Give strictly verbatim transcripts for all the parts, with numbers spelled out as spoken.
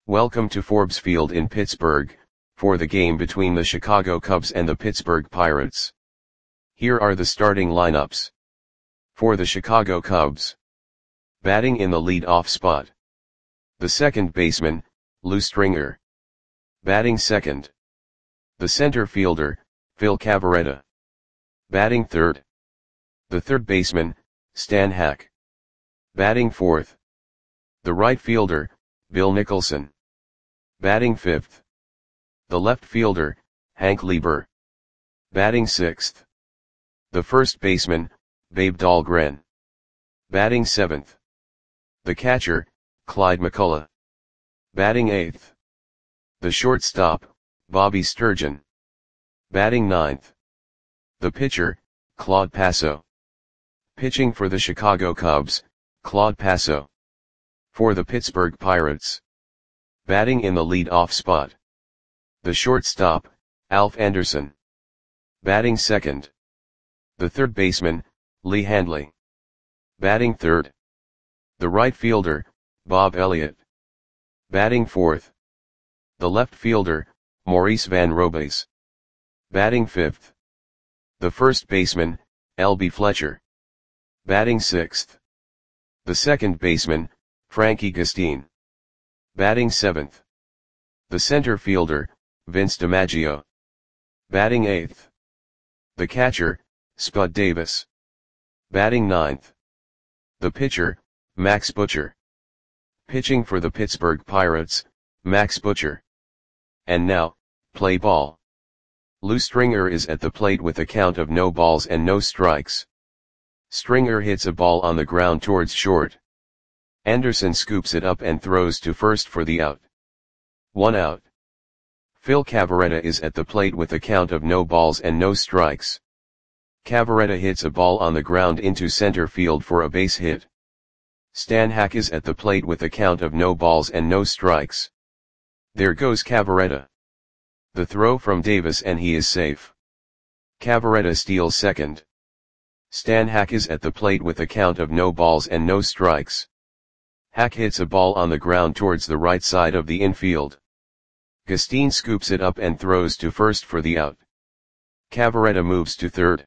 Welcome to Forbes Field in Pittsburgh, for the game between the Chicago Cubs and the Pittsburgh Pirates. Here are the starting lineups. For the Chicago Cubs. Batting in the lead-off spot. The second baseman, Lou Stringer. Batting second. The center fielder, Phil Cavarretta. Batting third. The third baseman, Stan Hack. Batting fourth. The right fielder, Bill Nicholson. Batting fifth. The left fielder, Hank Lieber. Batting sixth. The first baseman, Babe Dahlgren. Batting seventh. The catcher, Clyde McCullough. Batting eighth. The shortstop, Bobby Sturgeon. Batting ninth. The pitcher, Claude Passo. Pitching for the Chicago Cubs, Claude Passo. For the Pittsburgh Pirates. Batting in the lead-off spot. The shortstop, Alf Anderson. Batting second. The third baseman, Lee Handley. Batting third. The right fielder, Bob Elliott. Batting fourth. The left fielder, Maurice Van Robays. Batting fifth. The first baseman, L B Fletcher. Batting sixth. The second baseman, Frankie Gastine. Batting seventh. The center fielder, Vince DiMaggio. Batting eighth. The catcher, Spud Davis. Batting ninth. The pitcher, Max Butcher. Pitching for the Pittsburgh Pirates, Max Butcher. And now, play ball. Lou Stringer is at the plate with a count of no balls and no strikes. Stringer hits a ball on the ground towards short. Anderson scoops it up and throws to first for the out. One out. Phil Cavarretta is at the plate with a count of no balls and no strikes. Cavarretta hits a ball on the ground into center field for a base hit. Stan Hack is at the plate with a count of no balls and no strikes. There goes Cavarretta. The throw from Davis and he is safe. Cavarretta steals second. Stan Hack is at the plate with a count of no balls and no strikes. Hack hits a ball on the ground towards the right side of the infield. Gastine scoops it up and throws to first for the out. Cavarretta moves to third.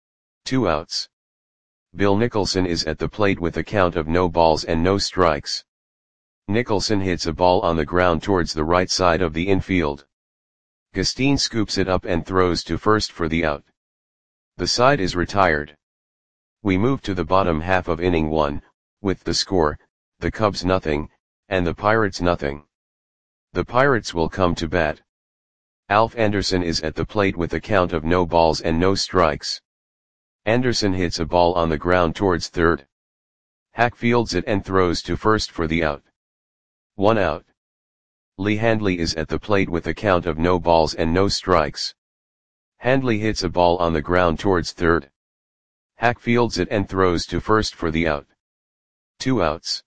Two outs. Bill Nicholson is at the plate with a count of no balls and no strikes. Nicholson hits a ball on the ground towards the right side of the infield. Gastine scoops it up and throws to first for the out. The side is retired. We move to the bottom half of inning one, with the score, the Cubs nothing, and the Pirates nothing. The Pirates will come to bat. Alf Anderson is at the plate with a count of no balls and no strikes. Anderson hits a ball on the ground towards third. Hack fields it and throws to first for the out. One out. Lee Handley is at the plate with a count of no balls and no strikes. Handley hits a ball on the ground towards third. Hack fields it and throws to first for the out. Two outs.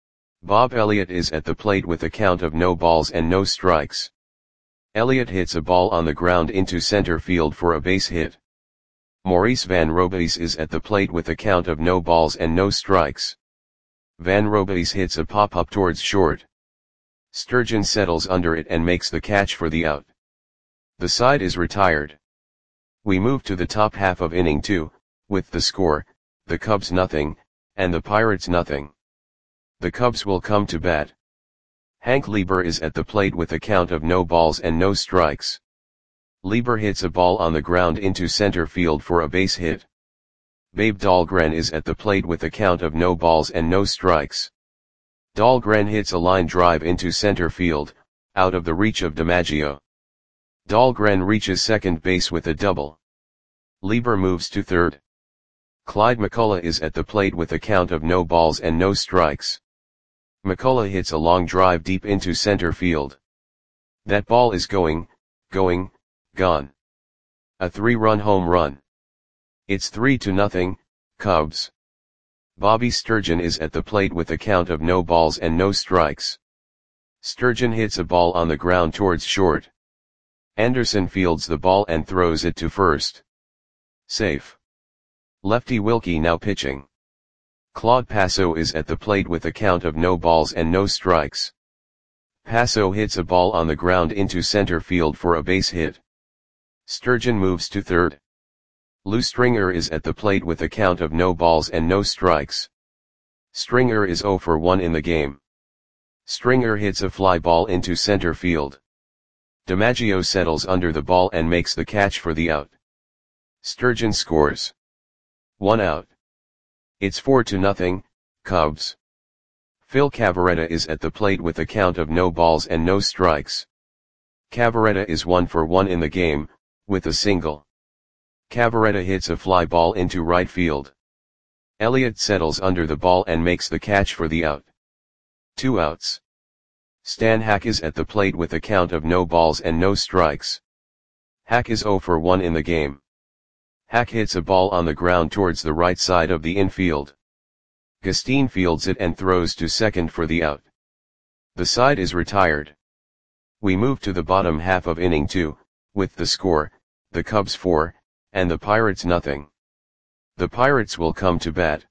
Bob Elliott is at the plate with a count of no balls and no strikes. Elliott hits a ball on the ground into center field for a base hit. Maurice Van Robays is at the plate with a count of no balls and no strikes. Van Robays hits a pop-up towards short. Sturgeon settles under it and makes the catch for the out. The side is retired. We move to the top half of inning two, with the score, the Cubs nothing, and the Pirates nothing. The Cubs will come to bat. Hank Lieber is at the plate with a count of no balls and no strikes. Lieber hits a ball on the ground into center field for a base hit. Babe Dahlgren is at the plate with a count of no balls and no strikes. Dahlgren hits a line drive into center field, out of the reach of DiMaggio. Dahlgren reaches second base with a double. Lieber moves to third. Clyde McCullough is at the plate with a count of no balls and no strikes. McCullough hits a long drive deep into center field. That ball is going, going, gone. A three-run home run. It's three to nothing, Cubs. Bobby Sturgeon is at the plate with a count of no balls and no strikes. Sturgeon hits a ball on the ground towards short. Anderson fields the ball and throws it to first. Safe. Lefty Wilkie now pitching. Claude Passo is at the plate with a count of no balls and no strikes. Paso hits a ball on the ground into center field for a base hit. Sturgeon moves to third. Lou Stringer is at the plate with a count of no balls and no strikes. Stringer is zero for one in the game. Stringer hits a fly ball into center field. DiMaggio settles under the ball and makes the catch for the out. Sturgeon scores. One out. It's four to nothing, Cubs. Phil Cavarretta is at the plate with a count of no balls and no strikes. Cavarretta is one for one in the game, with a single. Cavarretta hits a fly ball into right field. Elliott settles under the ball and makes the catch for the out. Two outs. Stan Hack is at the plate with a count of no balls and no strikes. Hack is zero for one in the game. Hack hits a ball on the ground towards the right side of the infield. Gustin fields it and throws to second for the out. The side is retired. We move to the bottom half of inning two, with the score, the Cubs four, and the Pirates nothing. The Pirates will come to bat.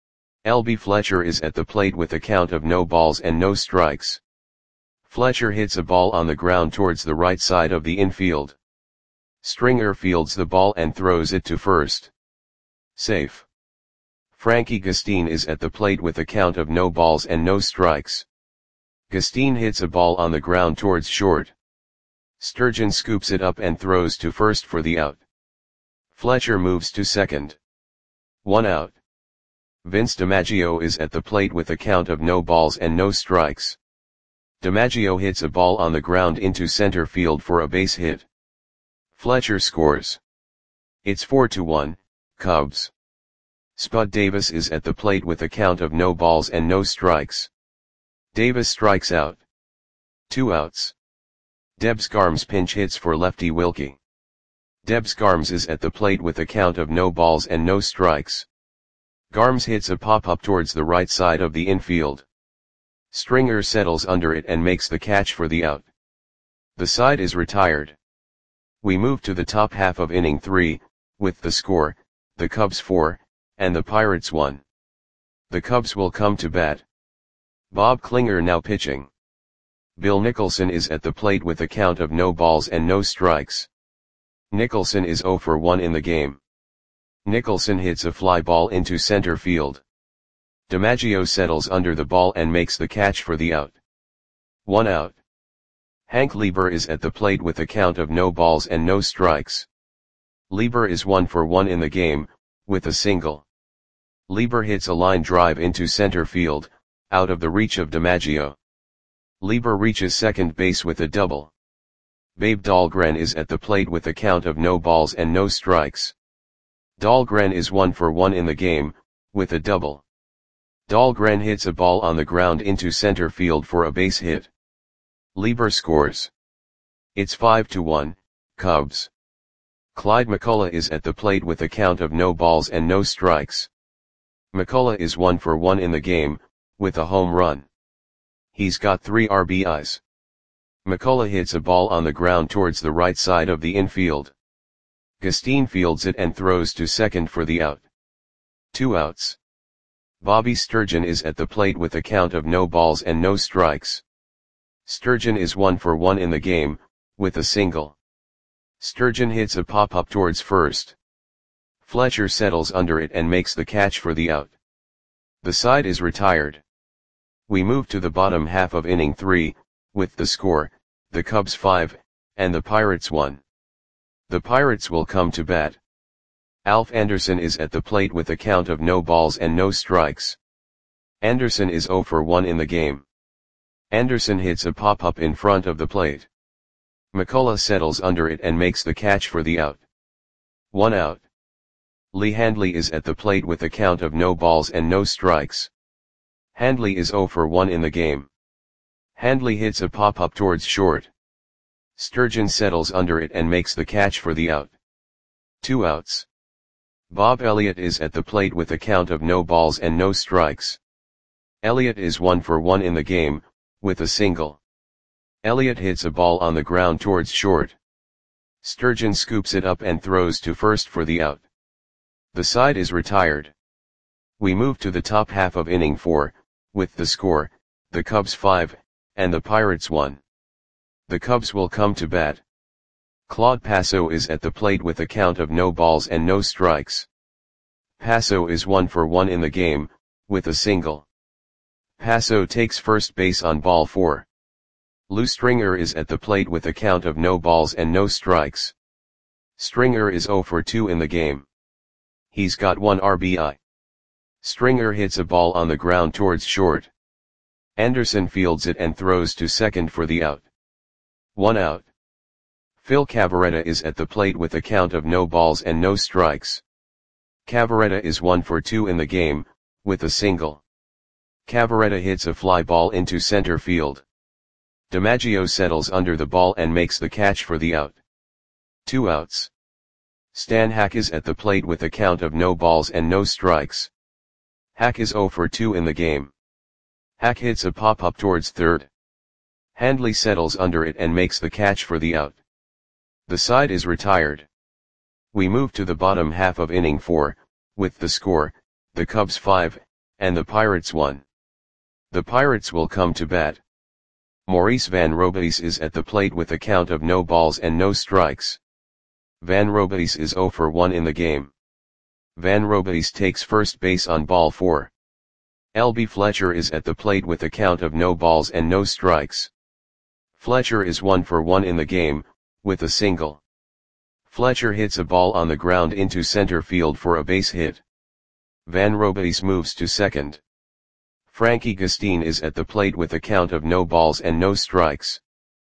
L B Fletcher is at the plate with a count of no balls and no strikes. Fletcher hits a ball on the ground towards the right side of the infield. Stringer fields the ball and throws it to first. Safe. Frankie Gustin is at the plate with a count of no balls and no strikes. Gustin hits a ball on the ground towards short. Sturgeon scoops it up and throws to first for the out. Fletcher moves to second. One out. Vince DiMaggio is at the plate with a count of no balls and no strikes. DiMaggio hits a ball on the ground into center field for a base hit. Fletcher scores. It's four to one, Cubs. Spud Davis is at the plate with a count of no balls and no strikes. Davis strikes out. Two outs. Debs Garms pinch hits for lefty Wilkie. Debs Garms is at the plate with a count of no balls and no strikes. Garms hits a pop-up towards the right side of the infield. Stringer settles under it and makes the catch for the out. The side is retired. We move to the top half of inning three, with the score, the Cubs four, and the Pirates one. The Cubs will come to bat. Bob Klinger now pitching. Bill Nicholson is at the plate with a count of no balls and no strikes. Nicholson is zero for one in the game. Nicholson hits a fly ball into center field. DiMaggio settles under the ball and makes the catch for the out. One out. Hank Lieber is at the plate with a count of no balls and no strikes. Lieber is one for one in the game, with a single. Lieber hits a line drive into center field, out of the reach of DiMaggio. Lieber reaches second base with a double. Babe Dahlgren is at the plate with a count of no balls and no strikes. Dahlgren is one for one in the game, with a double. Dahlgren hits a ball on the ground into center field for a base hit. Lieber scores. It's five to one, Cubs. Clyde McCullough is at the plate with a count of no balls and no strikes. McCullough is one for one in the game, with a home run. He's got three R B Is. McCullough hits a ball on the ground towards the right side of the infield. Gustin fields it and throws to second for the out. Two outs. Bobby Sturgeon is at the plate with a count of no balls and no strikes. Sturgeon is one for one in the game, with a single. Sturgeon hits a pop-up towards first. Fletcher settles under it and makes the catch for the out. The side is retired. We move to the bottom half of inning three, with the score, the Cubs five, and the Pirates one. The Pirates will come to bat. Alf Anderson is at the plate with a count of no balls and no strikes. Anderson is zero for one in the game. Anderson hits a pop-up in front of the plate. McCullough settles under it and makes the catch for the out. One out. Lee Handley is at the plate with a count of no balls and no strikes. Handley is zero for one in the game. Handley hits a pop-up towards short. Sturgeon settles under it and makes the catch for the out. Two outs. Bob Elliott is at the plate with a count of no balls and no strikes. Elliott is one for one in the game, with a single. Elliott hits a ball on the ground towards short. Sturgeon scoops it up and throws to first for the out. The side is retired. We move to the top half of inning four, with the score, the Cubs five, and the Pirates one. The Cubs will come to bat. Claude Passo is at the plate with a count of no balls and no strikes. Passo is one for one in the game, with a single. Passo takes first base on ball four. Lou Stringer is at the plate with a count of no balls and no strikes. Stringer is zero for two in the game. He's got one R B I. Stringer hits a ball on the ground towards short. Anderson fields it and throws to second for the out. One out. Phil Cavarretta is at the plate with a count of no balls and no strikes. Cavarretta is one for two in the game, with a single. Cavarretta hits a fly ball into center field. DiMaggio settles under the ball and makes the catch for the out. Two outs. Stan Hack is at the plate with a count of no balls and no strikes. Hack is zero for two in the game. Hack hits a pop-up towards third. Handley settles under it and makes the catch for the out. The side is retired. We move to the bottom half of inning four, with the score, the Cubs five, and the Pirates one. The Pirates will come to bat. Maurice Van Robies is at the plate with a count of no balls and no strikes. Van Robies is zero for one in the game. Van Robies takes first base on ball four. L B Fletcher is at the plate with a count of no balls and no strikes. Fletcher is one for one in the game, with a single. Fletcher hits a ball on the ground into center field for a base hit. Van Robies moves to second. Frankie Gustin is at the plate with a count of no balls and no strikes.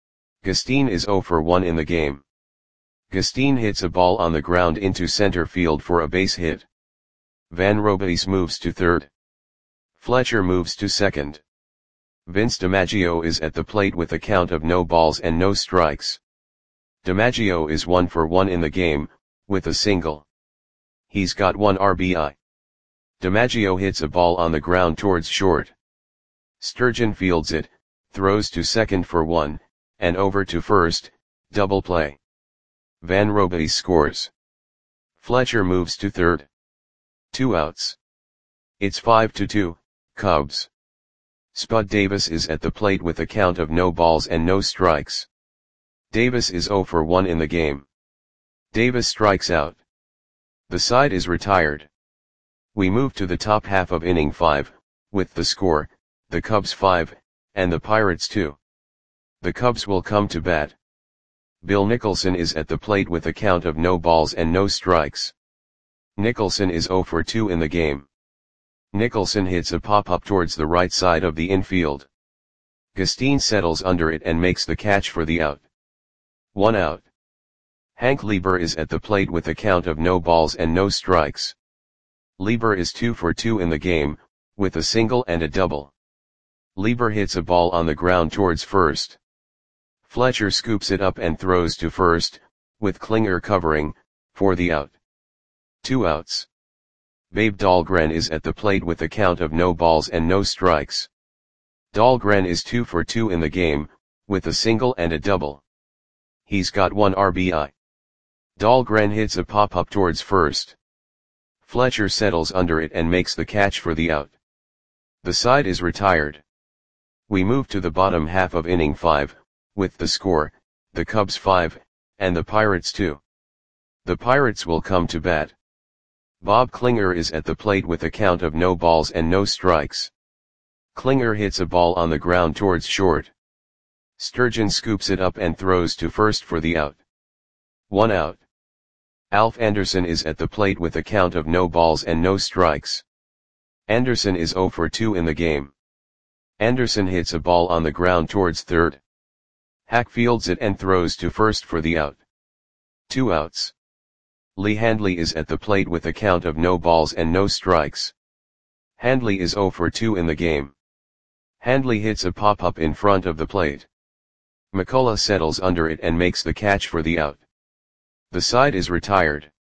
Gustin is zero for one in the game. Gustin hits a ball on the ground into center field for a base hit. Van Robies moves to third. Fletcher moves to second. Vince DiMaggio is at the plate with a count of no balls and no strikes. DiMaggio is one for one in the game, with a single. He's got one R B I. DiMaggio hits a ball on the ground towards short. Sturgeon fields it, throws to second for one, and over to first, double play. Van Robies scores. Fletcher moves to third. Two outs. It's five to two, Cubs. Spud Davis is at the plate with a count of no balls and no strikes. Davis is zero for one in the game. Davis strikes out. The side is retired. We move to the top half of inning five, with the score, the Cubs five, and the Pirates two. The Cubs will come to bat. Bill Nicholson is at the plate with a count of no balls and no strikes. Nicholson is zero for two in the game. Nicholson hits a pop-up towards the right side of the infield. Gustin settles under it and makes the catch for the out. One out. Hank Lieber is at the plate with a count of no balls and no strikes. Lieber is two for two in the game, with a single and a double. Lieber hits a ball on the ground towards first. Fletcher scoops it up and throws to first, with Klinger covering, for the out. Two outs. Babe Dahlgren is at the plate with a count of no balls and no strikes. Dahlgren is two for two in the game, with a single and a double. He's got one R B I. Dahlgren hits a pop-up towards first. Fletcher settles under it and makes the catch for the out. The side is retired. We move to the bottom half of inning five, with the score, the Cubs five, and the Pirates two. The Pirates will come to bat. Bob Klinger is at the plate with a count of no balls and no strikes. Klinger hits a ball on the ground towards short. Sturgeon scoops it up and throws to first for the out. One out. Alf Anderson is at the plate with a count of no balls and no strikes. Anderson is zero for two in the game. Anderson hits a ball on the ground towards third. Hack fields it and throws to first for the out. Two outs. Lee Handley is at the plate with a count of no balls and no strikes. Handley is zero for two in the game. Handley hits a pop-up in front of the plate. McCullough settles under it and makes the catch for the out. The side is retired.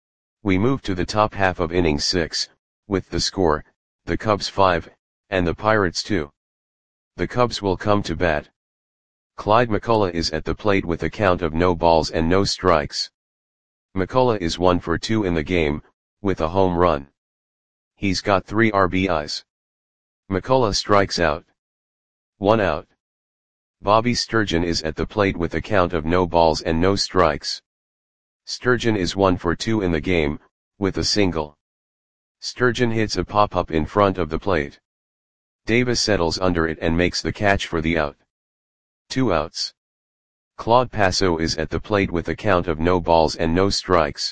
We move to the top half of inning six, with the score, the Cubs five, and the Pirates two. The Cubs will come to bat. Clyde McCullough is at the plate with a count of no balls and no strikes. McCullough is one for two in the game, with a home run. He's got three R B Is. McCullough strikes out. One out. Bobby Sturgeon is at the plate with a count of no balls and no strikes. Sturgeon is one for two in the game, with a single. Sturgeon hits a pop-up in front of the plate. Davis settles under it and makes the catch for the out. Two outs. Claude Passo is at the plate with a count of no balls and no strikes.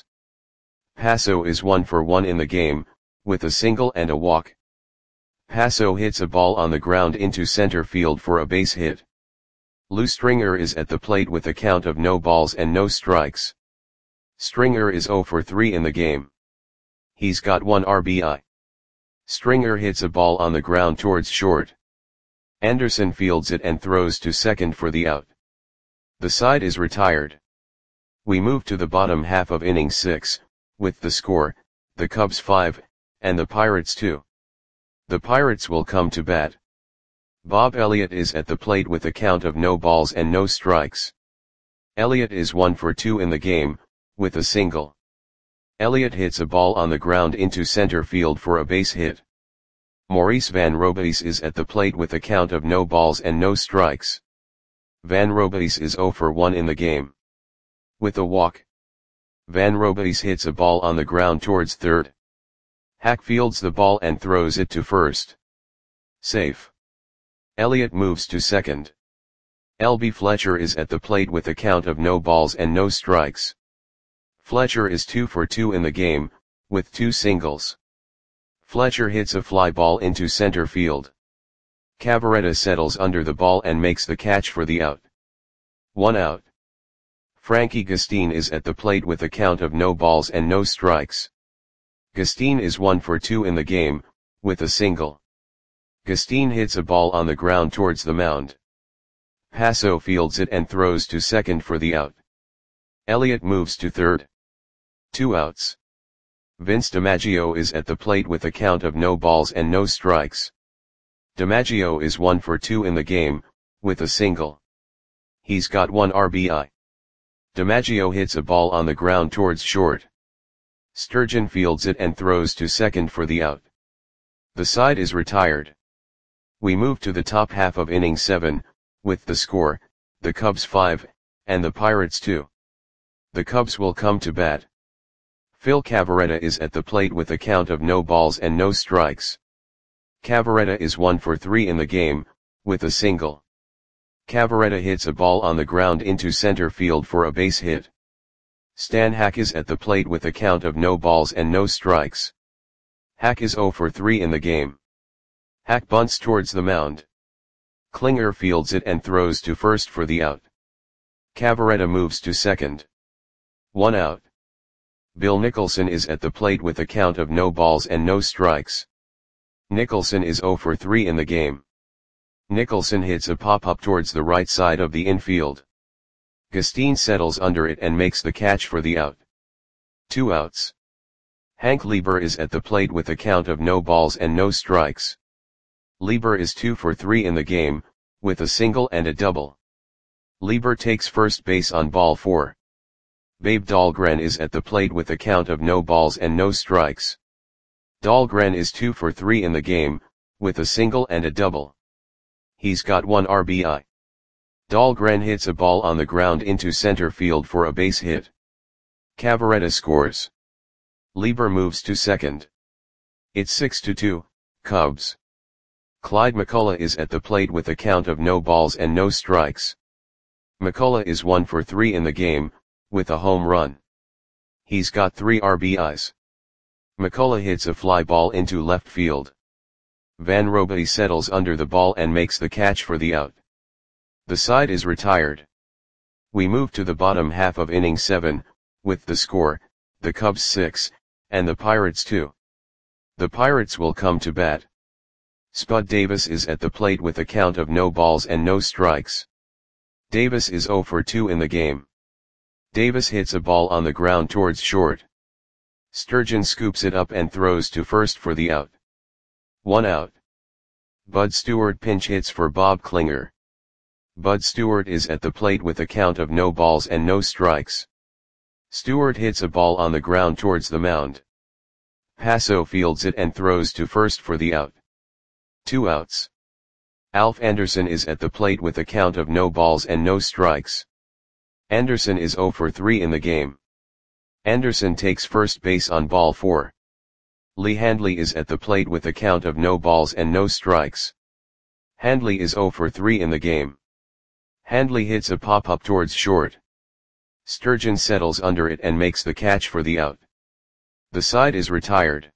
Passo is one for one in the game, with a single and a walk. Passo hits a ball on the ground into center field for a base hit. Lou Stringer is at the plate with a count of no balls and no strikes. Stringer is zero for three in the game. He's got one R B I. Stringer hits a ball on the ground towards short. Anderson fields it and throws to second for the out. The side is retired. We move to the bottom half of inning six, with the score, the Cubs five, and the Pirates two. The Pirates will come to bat. Bob Elliott is at the plate with a count of no balls and no strikes. Elliott is one for two in the game, with a single. Elliott hits a ball on the ground into center field for a base hit. Maurice Van Robays is at the plate with a count of no balls and no strikes. Van Robays is zero for one in the game. With a walk. Van Robays hits a ball on the ground towards third. Hack fields the ball and throws it to first. Safe. Elliott moves to second. L B Fletcher is at the plate with a count of no balls and no strikes. Fletcher is two for two in the game, with two singles. Fletcher hits a fly ball into center field. Cavaretta settles under the ball and makes the catch for the out. One out. Frankie Gustine is at the plate with a count of no balls and no strikes. Gustine is one for two in the game, with a single. Gustine hits a ball on the ground towards the mound. Passo fields it and throws to second for the out. Elliott moves to third. Two outs. Vince DiMaggio is at the plate with a count of no balls and no strikes. DiMaggio is one for two in the game, with a single. He's got one R B I. DiMaggio hits a ball on the ground towards short. Sturgeon fields it and throws to second for the out. The side is retired. We move to the top half of inning seven, with the score, the Cubs five, and the Pirates two. The Cubs will come to bat. Phil Cavaretta is at the plate with a count of no balls and no strikes. Cavaretta is one for three in the game, with a single. Cavaretta hits a ball on the ground into center field for a base hit. Stan Hack is at the plate with a count of no balls and no strikes. Hack is zero for three in the game. Hack bunts towards the mound. Klinger fields it and throws to first for the out. Cavaretta moves to second. One out. Bill Nicholson is at the plate with a count of no balls and no strikes. Nicholson is zero for three in the game. Nicholson hits a pop-up towards the right side of the infield. Gustine settles under it and makes the catch for the out. Two outs. Hank Lieber is at the plate with a count of no balls and no strikes. Lieber is two for three in the game, with a single and a double. Lieber takes first base on ball four. Babe Dahlgren is at the plate with a count of no balls and no strikes. Dahlgren is two for three in the game, with a single and a double. He's got one R B I. Dahlgren hits a ball on the ground into center field for a base hit. Cavaretta scores. Lieber moves to second. It's six to two, Cubs. Clyde McCullough is at the plate with a count of no balls and no strikes. McCullough is one for three in the game, with a home run. He's got three R B Is. McCullough hits a fly ball into left field. Van Robays settles under the ball and makes the catch for the out. The side is retired. We move to the bottom half of inning seven, with the score, the Cubs six, and the Pirates two. The Pirates will come to bat. Spud Davis is at the plate with a count of no balls and no strikes. Davis is zero for two in the game. Davis hits a ball on the ground towards short. Sturgeon scoops it up and throws to first for the out. One out. Bud Stewart pinch hits for Bob Klinger. Bud Stewart is at the plate with a count of no balls and no strikes. Stewart hits a ball on the ground towards the mound. Passo fields it and throws to first for the out. Two outs. Alf Anderson is at the plate with a count of no balls and no strikes. Anderson is zero for three in the game. Anderson takes first base on ball four. Lee Handley is at the plate with a count of no balls and no strikes. Handley is zero for three in the game. Handley hits a pop-up towards short. Sturgeon settles under it and makes the catch for the out. The side is retired.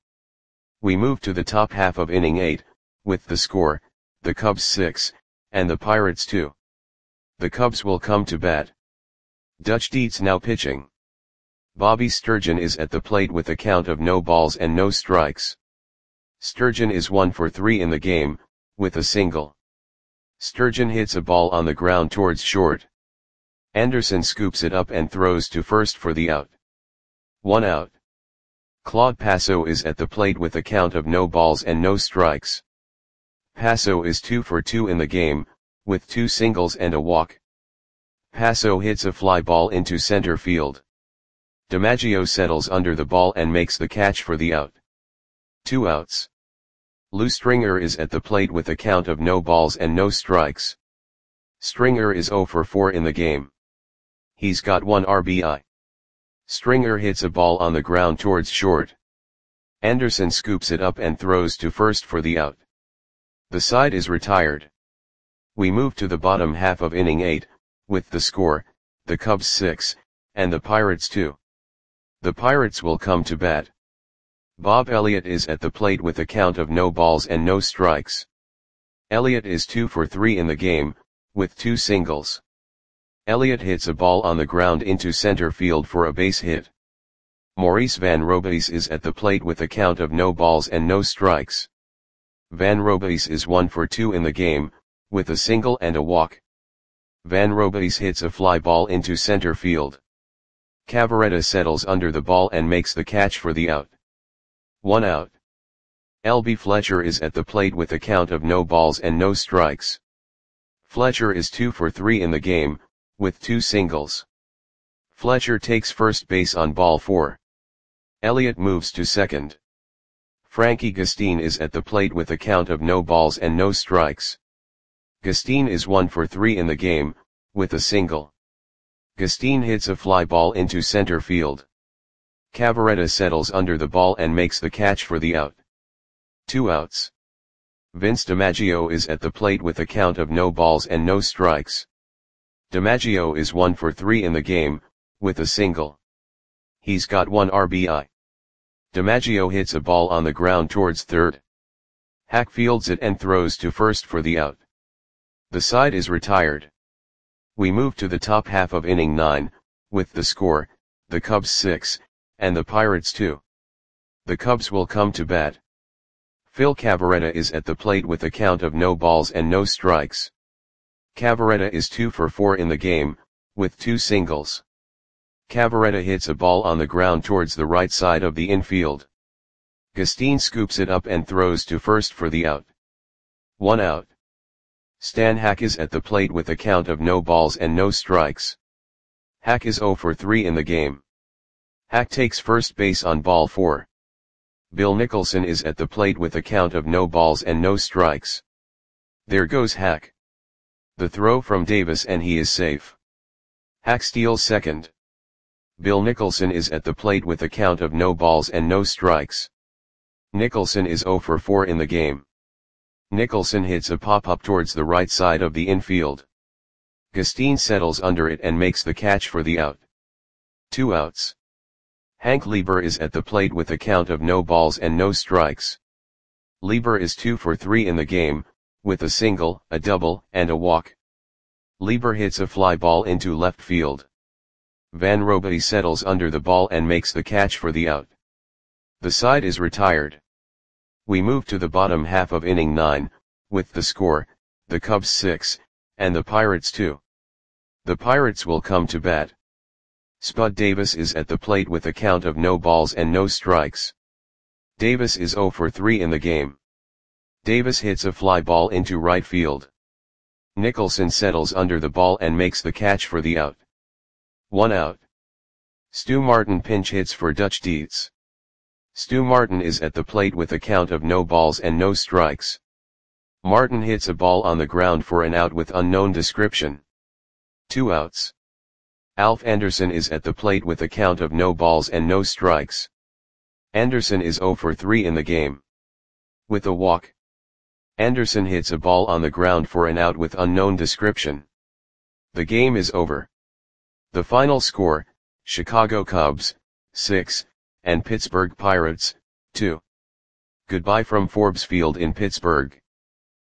We move to the top half of inning eight, with the score, the Cubs six, and the Pirates two. The Cubs will come to bat. Dutch Dietz now pitching. Bobby Sturgeon is at the plate with a count of no balls and no strikes. Sturgeon is one for three in the game, with a single. Sturgeon hits a ball on the ground towards short. Anderson scoops it up and throws to first for the out. One out. Claude Passo is at the plate with a count of no balls and no strikes. Passo is two for two in the game, with two singles and a walk. Passo hits a fly ball into center field. DiMaggio settles under the ball and makes the catch for the out. Two outs. Lou Stringer is at the plate with a count of no balls and no strikes. Stringer is zero for four in the game. He's got one R B I. Stringer hits a ball on the ground towards short. Anderson scoops it up and throws to first for the out. The side is retired. We move to the bottom half of inning eight, with the score, the Cubs six, and the Pirates two. The Pirates will come to bat. Bob Elliott is at the plate with a count of no balls and no strikes. Elliott is two for three in the game, with two singles. Elliott hits a ball on the ground into center field for a base hit. Maurice Van Robeis is at the plate with a count of no balls and no strikes. Van Robeis is one for two in the game, with a single and a walk. Van Robeis hits a fly ball into center field. Cavaretta settles under the ball and makes the catch for the out. One out. L B Fletcher is at the plate with a count of no balls and no strikes. Fletcher is two for three in the game, with two singles. Fletcher takes first base on ball four. Elliott moves to second. Frankie Gustin is at the plate with a count of no balls and no strikes. Gustin is one for three in the game, with a single. Gustin hits a fly ball into center field. Cavaretta settles under the ball and makes the catch for the out. Two outs. Vince DiMaggio is at the plate with a count of no balls and no strikes. DiMaggio is one for three in the game, with a single. He's got one R B I. DiMaggio hits a ball on the ground towards third. Hack fields it and throws to first for the out. The side is retired. We move to the top half of inning nine, with the score, the Cubs six, and the Pirates two. The Cubs will come to bat. Phil Cavaretta is at the plate with a count of no balls and no strikes. Cavaretta is two for four in the game, with two singles. Cavaretta hits a ball on the ground towards the right side of the infield. Gustin scoops it up and throws to first for the out. One out. Stan Hack is at the plate with a count of no balls and no strikes. Hack is zero for three in the game. Hack takes first base on ball four. Bill Nicholson is at the plate with a count of no balls and no strikes. There goes Hack. The throw from Davis and he is safe. Hack steals second. Bill Nicholson is at the plate with a count of no balls and no strikes. Nicholson is zero for four in the game. Nicholson hits a pop-up towards the right side of the infield. Gustin settles under it and makes the catch for the out. Two outs. Hank Lieber is at the plate with a count of no balls and no strikes. Lieber is two for three in the game, with a single, a double, and a walk. Lieber hits a fly ball into left field. Van Robeis settles under the ball and makes the catch for the out. The side is retired. We move to the bottom half of inning nine, with the score, the Cubs six, and the Pirates two. The Pirates will come to bat. Spud Davis is at the plate with a count of no balls and no strikes. Davis is zero for three in the game. Davis hits a fly ball into right field. Nicholson settles under the ball and makes the catch for the out. One out. Stu Martin pinch hits for Dutch Dietz. Stu Martin is at the plate with a count of no balls and no strikes. Martin hits a ball on the ground for an out with unknown description. Two outs. Alf Anderson is at the plate with a count of no balls and no strikes. Anderson is zero for three in the game. With a walk. Anderson hits a ball on the ground for an out with unknown description. The game is over. The final score, Chicago Cubs, six, and Pittsburgh Pirates, two. Goodbye from Forbes Field in Pittsburgh.